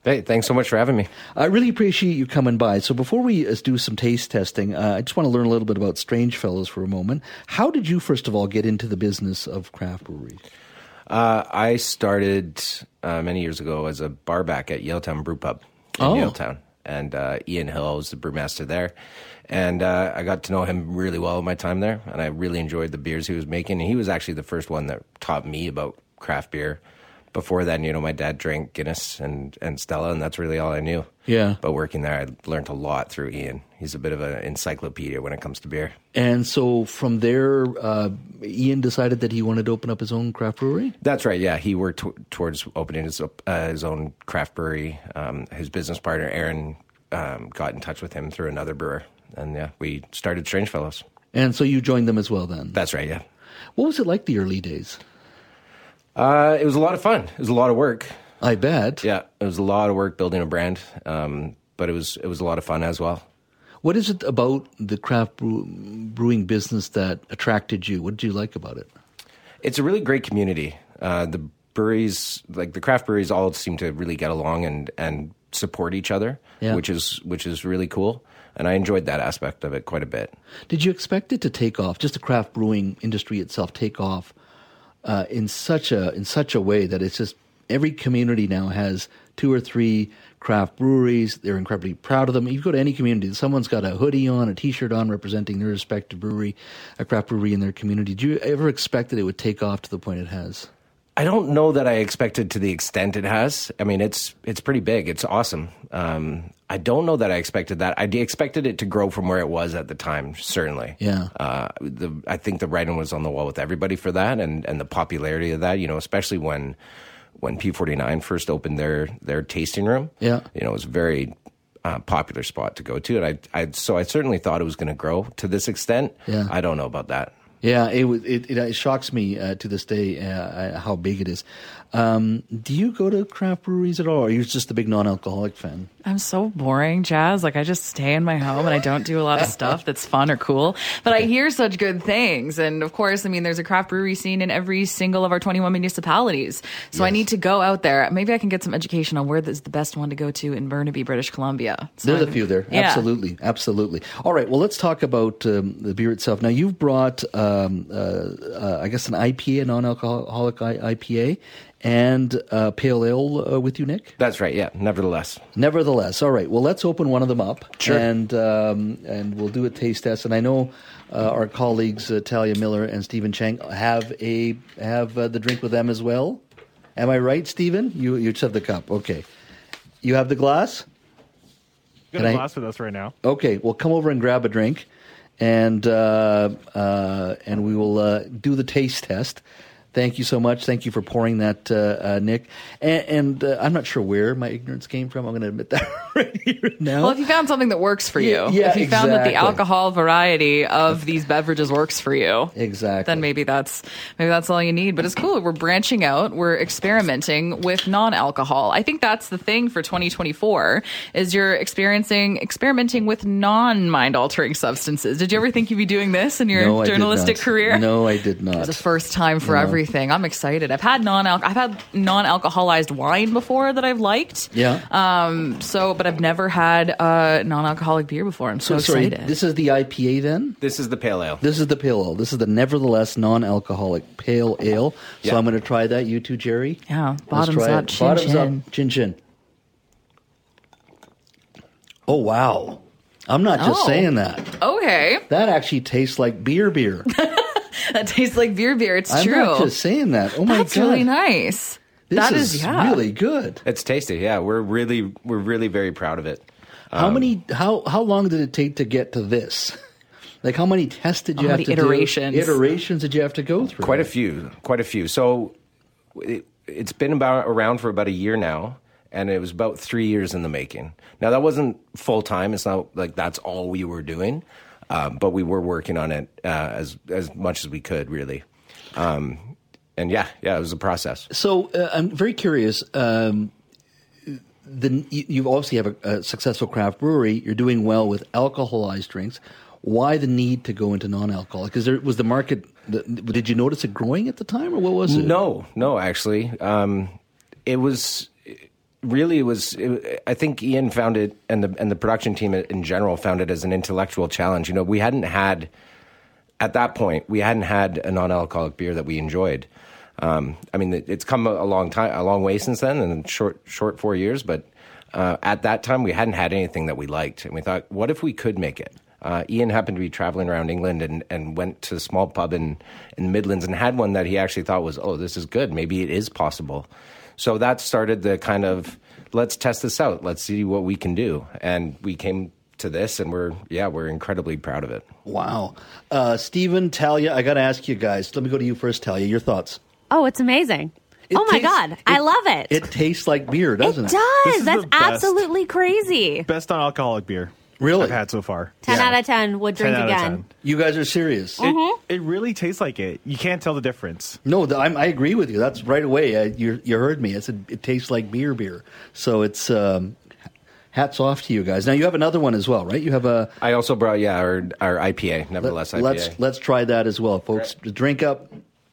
Hey, thanks so much for having me. I really appreciate you coming by. So before we uh, do some taste testing, uh, I just want to learn a little bit about Strange Fellows for a moment. How did you, first of all, get into the business of craft breweries? Uh, I started uh, many years ago as a barback at Yaletown Brew Pub in Oh. Yaletown. And uh, Ian Hill was the brewmaster there. And uh, I got to know him really well in my time there. And I really enjoyed the beers he was making. And he was actually the first one that taught me about craft beer. Before then, you know, my dad drank Guinness and, and Stella, and that's really all I knew. Yeah. But working there, I learned a lot through Ian. He's a bit of an encyclopedia when it comes to beer. And so from there, uh, Ian decided that he wanted to open up his own craft brewery? That's right, yeah. He worked t- towards opening his, uh, his own craft brewery. Um, his business partner, Aaron, um, got in touch with him through another brewer. And, yeah, we started Strange Fellows. And so you joined them as well then? That's right, yeah. What was it like the early days? Uh, it was a lot of fun. It was a lot of work. I bet. Yeah, it was a lot of work building a brand, um, but it was it was a lot of fun as well. What is it about the craft brew- brewing business that attracted you? What did you like about it? It's a really great community. Uh, the breweries, like the craft breweries, all seem to really get along and, and support each other, Yeah. which is which is really cool. And I enjoyed that aspect of it quite a bit. Did you expect it to take off, just the craft brewing industry itself take off uh, in such a in such a way that it's just every community now has two or three craft breweries. They're incredibly proud of them. You go to any community, someone's got a hoodie on, a T-shirt on representing their respective brewery, a craft brewery in their community. Did you ever expect that it would take off to the point it has? I don't know that I expected to the extent it has. I mean, it's it's pretty big. It's awesome. Um, I don't know that I expected that. I expected it to grow from where it was at the time, certainly. Yeah. Uh, the, I think the writing was on the wall with everybody for that, and, and the popularity of that, you know, especially when when P forty-nine first opened their, their tasting room. Yeah. You know, it was a very uh, popular spot to go to. And I, I so I certainly thought it was going to grow to this extent. Yeah. I don't know about that. Yeah, it was- it, it, it shocks me uh, to this day uh, how big it is. Um, do you go to craft breweries at all, or are you just a big non-alcoholic fan? I'm so boring, Jazz. Like, I just stay in my home and I don't do a lot of stuff that's fun or cool. But I hear such good things. And of course, I mean, there's a craft brewery scene in every single of our twenty-one municipalities. So I need to go out there. Maybe I can get some education on where is the best one to go to in Burnaby, British Columbia. So There's I'm- a few there. Yeah. Absolutely. Absolutely. All right. Well, let's talk about um, the beer itself. Now, you've brought, um, uh, uh, I guess, an I P A, a non-alcoholic I- IPA, and uh, pale ale uh, with you, Nick? That's right, yeah, nevertheless. Nevertheless. All right. Well, let's open one of them up. Sure. And, um, and we'll do a taste test. And I know uh, our colleagues, uh, Talia Miller and Stephen Chang, have a have uh, the drink with them as well. Am I right, Stephen? You, you just have the cup. Okay. You have the glass? Got Can a I- glass with us right now. Okay, well, come over and grab a drink, and uh, uh, and we will uh, do the taste test. Thank you so much. Thank you for pouring that, uh, uh, Nick. And, and uh, I'm not sure where my ignorance came from. I'm going to admit that right here now. Well, if you found something that works for you, Yeah, yeah, if you found that the exactly. alcohol variety of these beverages works for you, exactly, then maybe that's maybe that's all you need. But it's cool. We're branching out. We're experimenting with non-alcohol. I think that's the thing for twenty twenty-four is you're experiencing experimenting with non-mind-altering substances. Did you ever think you'd be doing this in your No, I did journalistic not. career? No, I did It was not. the first time for No. everything. I'm excited. I've had non-al- I've had non-alcoholized wine before that I've liked. Yeah. Um. So, but I've never had uh, non-alcoholic beer before. I'm so, So sorry, excited. this is the I P A then? This is the pale ale. This is the pale ale. This is the nevertheless non-alcoholic pale ale. So Yeah. I'm going to try that. You too, Jerry? Yeah, Let's bottoms try up, it. chin Bottoms chin. up, chin chin. Oh, wow. I'm not just Oh. saying that. Okay. That actually tastes like beer beer. That tastes like beer beer. It's I'm true. not just saying that. Oh my That's God. really nice. This That is, is, yeah. really good. It's tasty, yeah. We're really we're really very proud of it. How Um, many how how long did it take to get to this? Like how many tests did you How have many to iterations? do? Iterations did you have to go through? Quite a few, quite a few. So it, it's been about around for about a year now, and it was about three years in the making. Now that wasn't full time. It's not like that's all we were doing, um, but we were working on it uh, as as much as we could, really. Um, and yeah, yeah, it was a process. So uh, I'm very curious. Um, the, you, you obviously have a, a successful craft brewery. You're doing well with alcoholized drinks. Why the need to go into non-alcoholic? Because there was the market. The, did you notice it growing at the time, or what was it? No, no, actually, um, it was really, it was. It, I think Ian found it, and the and the production team in general found it as an intellectual challenge. You know, we hadn't had at that point we hadn't had a non-alcoholic beer that we enjoyed. Um, I mean, it, it's come a, a long time, a long way since then, and short short four years. But uh, at that time, we hadn't had anything that we liked, and we thought, what if we could make it? Uh, Ian happened to be traveling around England and, and went to a small pub in, in the Midlands and had one that he actually thought was, oh, this is good. Maybe it is possible. So that started the kind of, let's test this out. Let's see what we can do. And we came to this, and we're, yeah, we're incredibly proud of it. Wow. Uh, Stephen, Talia, I got to ask you guys. Let me go to you first, Talia. Your thoughts? Oh, it's amazing. It oh, my tastes, God. It, I love it. It tastes like beer, doesn't it? It does. This That's the best- absolutely crazy. Best non-alcoholic beer Really? I've had so far. ten Yeah. out of ten would drink ten out of again. ten. You guys are serious? It, it really tastes like it. You can't tell the difference. No, the, I'm, I agree with you. That's right away. Uh, you, you heard me. I said it tastes like beer beer. So it's um, hats off to you guys. Now, you have another one as well, right? You have a... I also brought, yeah, our, our I P A, nevertheless let, I P A. let's, let's try that as well, folks. Drink up.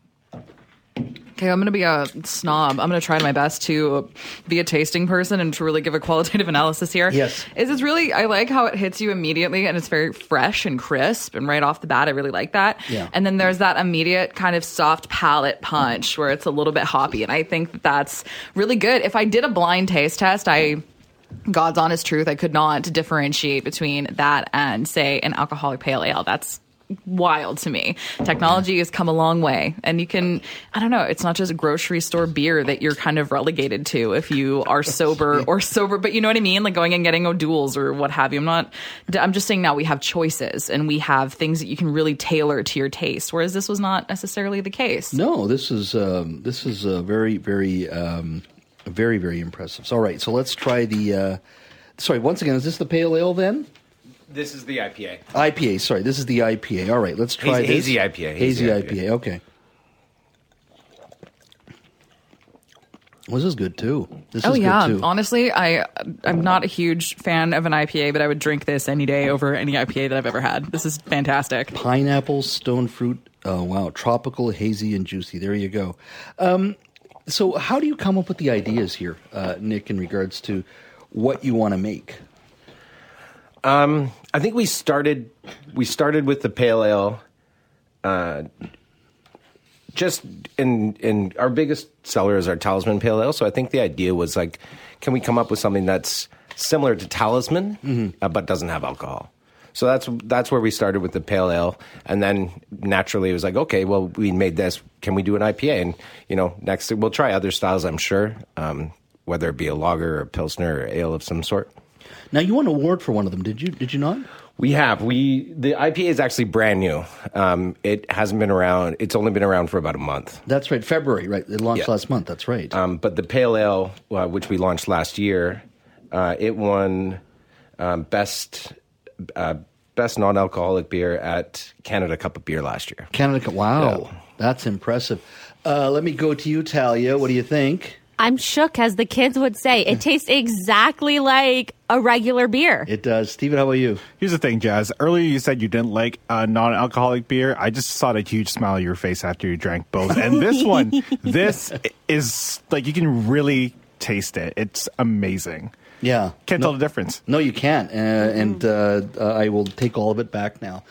Okay, I'm going to be a snob. I'm going to try my best to be a tasting person and to really give a qualitative analysis here. Yes. Is it's really, I like how it hits you immediately and it's very fresh and crisp. And right off the bat, I really like that. Yeah. And then there's that immediate kind of soft palate punch where it's a little bit hoppy. And I think that that's really good. If I did a blind taste test, I... God's honest truth, I could not differentiate between that and, say, an alcoholic pale ale. That's wild to me. Technology has come a long way, and you can, I don't know, it's not just grocery store beer that you're kind of relegated to if you are sober or sober, but you know what I mean? Like going and getting O'Doul's or what have you. I'm not, I'm just saying now we have choices and we have things that you can really tailor to your taste, whereas this was not necessarily the case. No, this is, um, this is uh, very, very... Um Very, very impressive. So, all right, so let's try the, uh, sorry, once again, is this the pale ale then? This is the I P A. I P A, sorry, this is the I P A. All right, let's try Hazy, this. hazy I P A. Hazy, Hazy I P A, okay. Well, this is good too. This oh is yeah, good too. honestly, I I'm not a huge fan of an I P A, but I would drink this any day over any I P A that I've ever had. This is fantastic. Pineapple, stone fruit, oh wow, tropical, hazy, and juicy. There you go. Um, so how do you come up with the ideas here, uh, Nick, in regards to what you want to make? Um, I think we started we started with the pale ale. Uh, just in in our biggest seller is our Talisman Pale Ale. So I think the idea was like, can we come up with something that's similar to Talisman, mm-hmm. uh, but doesn't have alcohol? So that's that's where we started with the pale ale, and then naturally it was like, okay, well, we made this. Can we do an I P A? And you know, next we'll try other styles, I'm sure, um, whether it be a lager or a pilsner or ale of some sort. Now, you won an award for one of them, did you? Did you not? We have. We the I P A is actually brand new. Um, it hasn't been around. It's only been around for about a month. That's right, February, right? It launched Yeah. last month. That's right. Um, but the pale ale, uh, which we launched last year, uh, it won um, best. Uh, best non-alcoholic beer at Canada Cup of Beer last year. Canada Cup. Wow, Yeah. That's impressive. Uh, let me go to you, Talia. What do you think? I'm shook, as the kids would say. It tastes exactly like a regular beer. It does. Stephen, how about you? Here's the thing, Jazz. Earlier you said you didn't like uh, non-alcoholic beer. I just saw a huge smile on your face after you drank both. And this one, this is like you can really taste it. It's amazing. Yeah. Can't no, tell the difference. No, you can't. Uh, and uh, uh, I will take all of it back now.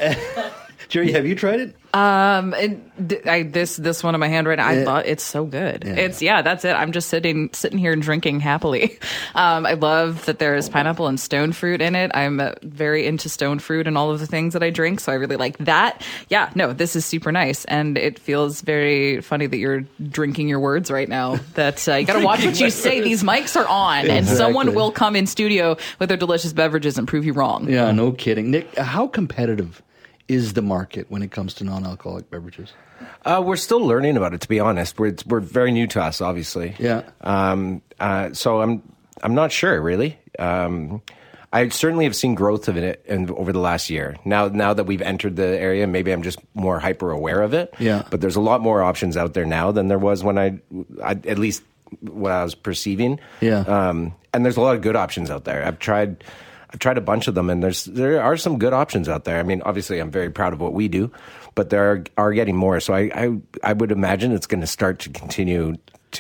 Jerry, have you tried it? Um, and th- I, this this one in my hand right now, I Yeah. thought it's so good. Yeah. It's yeah, that's it. I'm just sitting sitting here and drinking happily. Um, I love that there's pineapple and stone fruit in it. I'm uh, very into stone fruit and all of the things that I drink, so I really like that. Yeah, no, this is super nice, and it feels very funny that you're drinking your words right now. That uh, you got to watch what you say. These mics are on, and Exactly. someone will come in studio with their delicious beverages and prove you wrong. Yeah, no kidding. Nick, how competitive is the market when it comes to non-alcoholic beverages? Uh, we're still learning about it, to be honest. We're it's, we're very new to us, obviously. Yeah. Um. Uh. So I'm I'm not sure really. Um. I certainly have seen growth of it in, over the last year. Now, now that we've entered the area, maybe I'm just more hyper aware of it. Yeah. But there's a lot more options out there now than there was when I, I at least what I was perceiving. Yeah. Um. And there's a lot of good options out there. I've tried. I've tried a bunch of them, and there's there are some good options out there. I mean, obviously, I'm very proud of what we do, but there are, are getting more. So I, I I would imagine it's going to start to continue to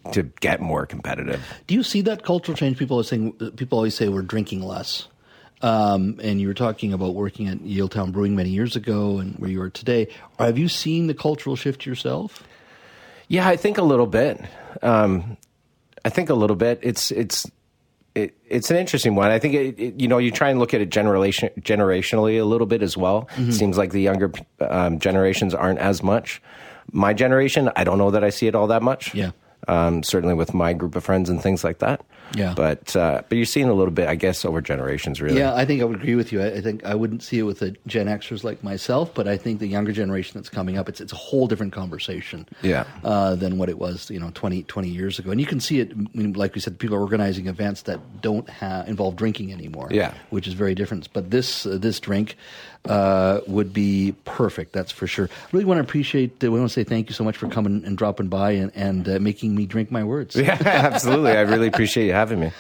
to get more competitive. Do you see that cultural change? People are saying, people always say we're drinking less. Um, and you were talking about working at Yaletown Brewing many years ago and where you are today. Have you seen the cultural shift yourself? Yeah, I think a little bit. Um, I think a little bit. It's it's it, it's an interesting one. I think it, it, you know, you try and look at it generation generationally a little bit as well. Mm-hmm. It seems like the younger um, generations aren't as much. My generation, I don't know that I see it all that much. Yeah. Um, certainly with my group of friends and things like that. Yeah. But uh, but you're seeing a little bit, I guess, over generations, really. Yeah, I think I would agree with you. I, I think I wouldn't see it with the Gen Xers like myself, but I think the younger generation that's coming up, it's it's a whole different conversation. Yeah. Uh, than what it was, you know, twenty, twenty years ago. And you can see it, I mean, like we said, people are organizing events that don't ha- involve drinking anymore. Yeah. Which is very different. But this uh, this drink uh, would be perfect, that's for sure. I really want to appreciate, uh, we want to say thank you so much for coming and dropping by and, and uh, making me drink my words. Yeah, absolutely. I really appreciate you having me.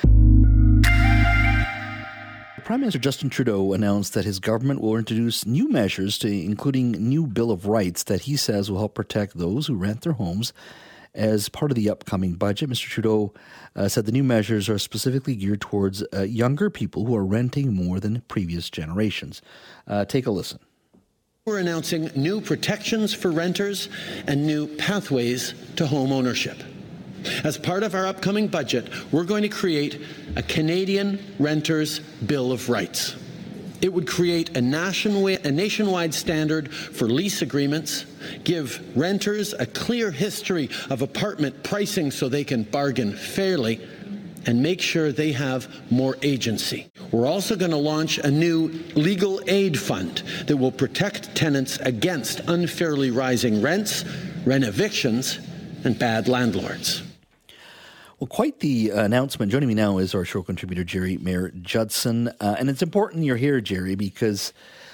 Prime Minister Justin Trudeau announced that his government will introduce new measures, to including new Bill of Rights that he says will help protect those who rent their homes as part of the upcoming budget. Mister Trudeau uh, said the new measures are specifically geared towards uh, younger people who are renting more than previous generations. Uh, take a listen. We're announcing new protections for renters and new pathways to home ownership. As part of our upcoming budget, we're going to create a Canadian Renters Bill of Rights. It would create a nationwide, a nationwide standard for lease agreements, give renters a clear history of apartment pricing so they can bargain fairly, and make sure they have more agency. We're also going to launch a new legal aid fund that will protect tenants against unfairly rising rents, rent evictions, and bad landlords. Well, quite the announcement. Joining me now is our show contributor, Jerry Mayer Judson. Uh, and it's important you're here, Jerry, because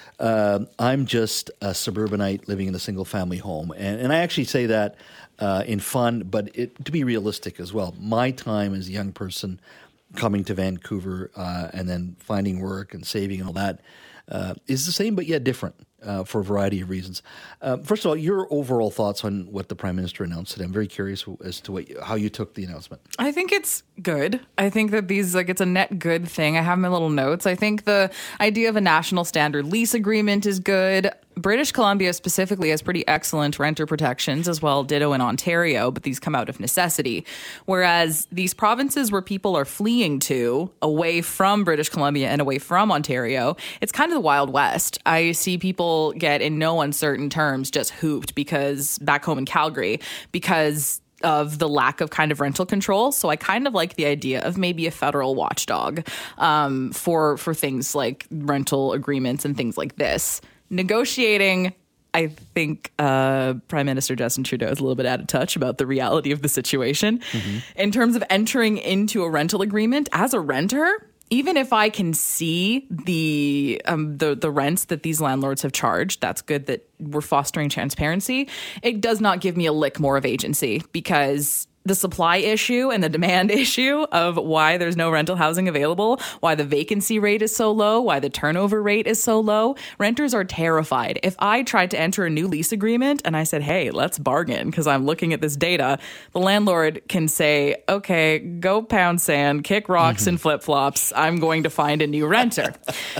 uh, I'm just a suburbanite living in a single-family home. And, and I actually say that uh, in fun, but it, to be realistic as well. My time as a young person coming to Vancouver uh, and then finding work and saving and all that uh, is the same but yet different. Uh, for a variety of reasons. Uh, first of all, your overall thoughts on what the Prime Minister announced today. I'm very curious as to what, how you took the announcement. I think it's good. I think that these, like, it's a net good thing. I have my little notes. I think the idea of a national standard lease agreement is good. British Columbia specifically has pretty excellent renter protections as well, ditto in Ontario, but these come out of necessity. Whereas these provinces where people are fleeing to, away from British Columbia and away from Ontario, it's kind of the Wild West. I see people get, in no uncertain terms, just hooped because back home in Calgary, because of the lack of kind of rental control. So I kind of like the idea of maybe a federal watchdog um, for for things like rental agreements and things like this. Negotiating, I think uh, Prime Minister Justin Trudeau is a little bit out of touch about the reality of the situation. Mm-hmm. In terms of entering into a rental agreement as a renter, even if I can see the um, the the rents that these landlords have charged, that's good that we're fostering transparency. It does not give me a lick more of agency, because the supply issue and the demand issue of why there's no rental housing available, why the vacancy rate is so low, why the turnover rate is so low. Renters are terrified. If I tried to enter a new lease agreement and I said, hey, let's bargain because I'm looking at this data, the landlord can say, okay, go pound sand, kick rocks mm-hmm. and flip-flops. I'm going to find a new renter.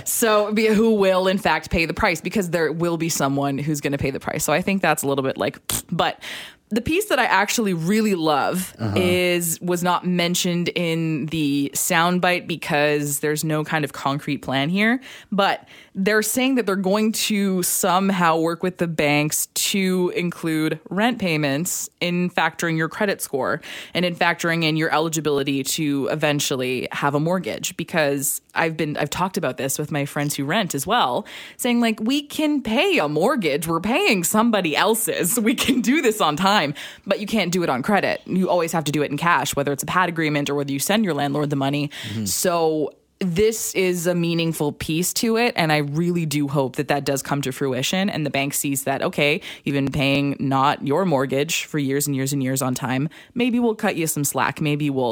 So who will, in fact, pay the price, because there will be someone who's going to pay the price. So I think that's a little bit like, but the piece that I actually really love uh-huh. is was not mentioned in the soundbite because there's no kind of concrete plan here. But they're saying that they're going to somehow work with the banks to include rent payments in factoring your credit score and in factoring in your eligibility to eventually have a mortgage. Because I've been I've talked about this with my friends who rent as well, saying like, we can pay a mortgage. We're paying somebody else's. We can do this on time, but you can't do it on credit. You always have to do it in cash, whether it's a pad agreement or whether you send your landlord the money. Mm-hmm. So this is a meaningful piece to it, and I really do hope that that does come to fruition and the bank sees that, okay, you've been paying not your mortgage for years and years and years on time. Maybe we'll cut you some slack. Maybe we'll, you know,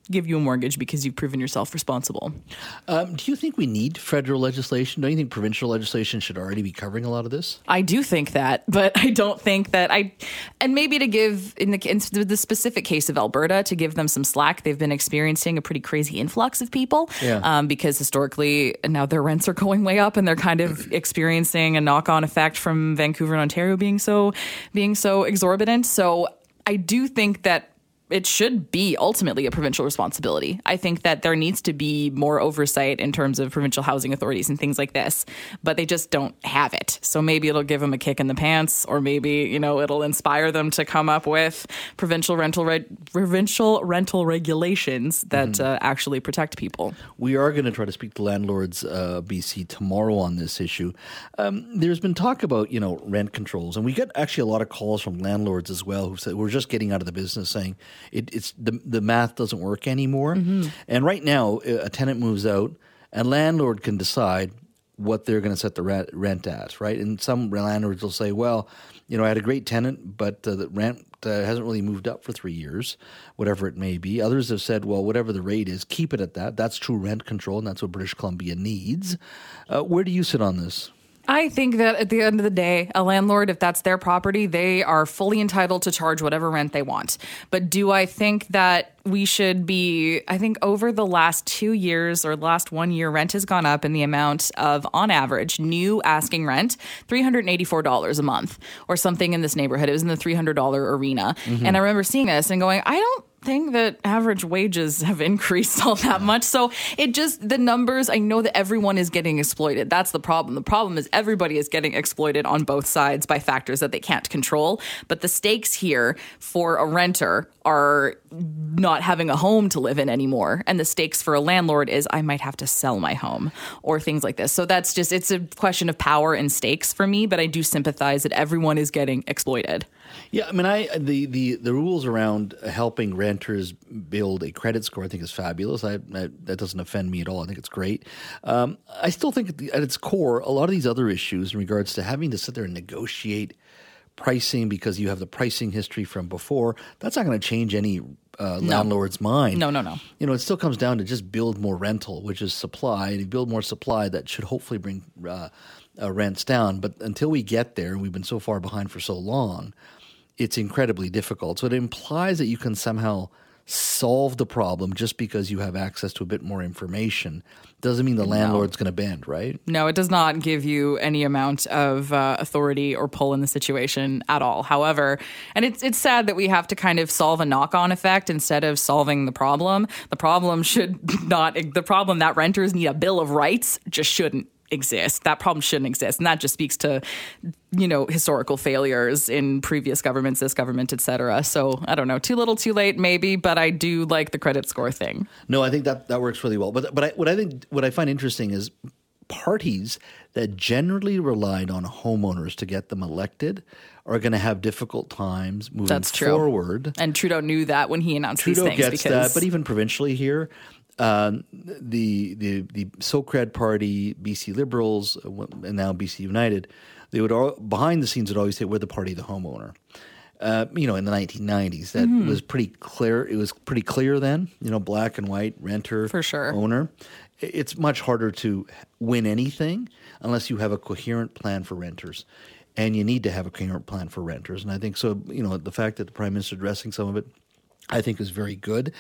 give you a mortgage because you've proven yourself responsible. Um, do you think we need federal legislation? Don't you think provincial legislation should already be covering a lot of this? I do think that, but I don't think that I, and maybe to give, in the, in the specific case of Alberta, to give them some slack, they've been experiencing a pretty crazy influx of people yeah. um, because historically now their rents are going way up and they're kind of experiencing a knock-on effect from Vancouver and Ontario being so, being so exorbitant. So I do think that it should be ultimately a provincial responsibility. I think that there needs to be more oversight in terms of provincial housing authorities and things like this, but they just don't have it. So maybe it'll give them a kick in the pants, or maybe, you know, it'll inspire them to come up with provincial rental re- provincial rental regulations that mm-hmm. uh, actually protect people. We are going to try to speak to Landlords uh, B C tomorrow on this issue. Um, there's been talk about, you know, rent controls, and we get actually a lot of calls from landlords as well who said we're just getting out of the business saying, It, it's the the math doesn't work anymore. Mm-hmm. And right now, a tenant moves out, and landlord can decide what they're going to set the rent, rent at, right? And some landlords will say, well, you know, I had a great tenant, but uh, the rent uh, hasn't really moved up for three years, whatever it may be. Others have said, well, whatever the rate is, keep it at that. That's true rent control, and that's what British Columbia needs. Uh, where do you sit on this? I think that at the end of the day, a landlord, if that's their property, they are fully entitled to charge whatever rent they want. But do I think that we should be, I think over the last two years or last one year, rent has gone up in the amount of, on average, new asking rent, three hundred eighty-four dollars a month or something in this neighborhood. It was in the three hundred dollars arena. Mm-hmm. And I remember seeing this and going, I don't think that average wages have increased all that much. So it just, the numbers, I know that everyone is getting exploited. That's the problem. The problem is everybody is getting exploited on both sides by factors that they can't control. But the stakes here for a renter are not having a home to live in anymore. And the stakes for a landlord is I might have to sell my home or things like this. So that's just, it's a question of power and stakes for me, but I do sympathize that everyone is getting exploited. Yeah, I mean, I the, the, the rules around helping renters build a credit score I think is fabulous. I, I, that doesn't offend me at all. I think it's great. Um, I still think at, the, at its core, a lot of these other issues in regards to having to sit there and negotiate pricing because you have the pricing history from before, that's not going to change any uh, no. landlord's mind. No, no, no. You know, it still comes down to just build more rental, which is supply. And you build more supply, that should hopefully bring uh, uh, rents down. But until we get there, and we've been so far behind for so long, it's incredibly difficult. So it implies that you can somehow solve the problem just because you have access to a bit more information. Doesn't mean the landlord's no. going to bend, right? No, it does not give you any amount of uh, authority or pull in the situation at all. However, and it's it's sad that we have to kind of solve a knock-on effect instead of solving the problem. The problem should not, the problem that renters need a bill of rights just shouldn't exist. That problem shouldn't exist. And that just speaks to, you know, historical failures in previous governments, this government, et cetera. So I don't know, too little, too late, maybe, but I do like the credit score thing. No, I think that, that works really well. But but I, what I think what I find interesting is parties that generally relied on homeowners to get them elected are going to have difficult times moving That's true. forward. And Trudeau knew that when he announced Trudeau these things. gets because... that, but even provincially here, Um, the the the Socred Party, B C Liberals, and now B C United, they would all, behind the scenes would always say we're the party of the homeowner. Uh, you know, in the nineteen nineties, that mm-hmm. was pretty clear. It was pretty clear then. You know, black and white, renter, for sure, owner. It's much harder to win anything unless you have a coherent plan for renters. And you need to have a coherent plan for renters. And I think so. You know, the fact that the Prime Minister addressing some of it, I think, is very good.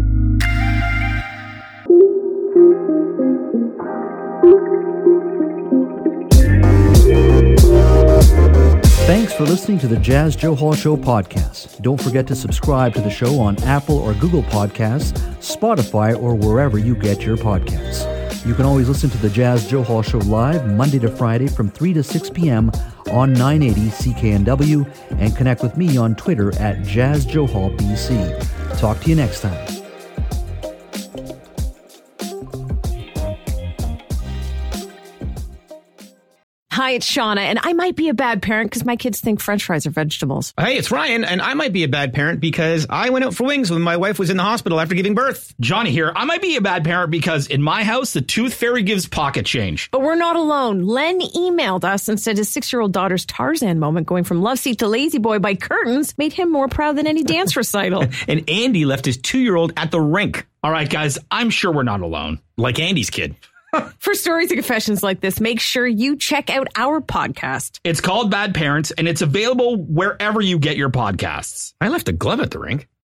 Thanks for listening to the Jazz Joe Hall Show podcast. Don't forget to subscribe to the show on Apple or Google Podcasts, Spotify, or wherever you get your podcasts. You can always listen to the Jazz Joe Hall Show live Monday to Friday from three to six p.m. on nine eighty C K N W and connect with me on Twitter at Jazz Joe Hall B C. Talk to you next time. Hi, it's Shauna, and I might be a bad parent because my kids think French fries are vegetables. Hey, it's Ryan, and I might be a bad parent because I went out for wings when my wife was in the hospital after giving birth. Johnny here. I might be a bad parent because in my house, the tooth fairy gives pocket change. But we're not alone. Len emailed us and said his six-year-old daughter's Tarzan moment going from love seat to lazy boy by curtains made him more proud than any dance recital. And Andy left his two-year-old at the rink. All right, guys, I'm sure we're not alone. Like Andy's kid. For stories and confessions like this, make sure you check out our podcast. It's called Bad Parents, and it's available wherever you get your podcasts. I left a glove at the rink.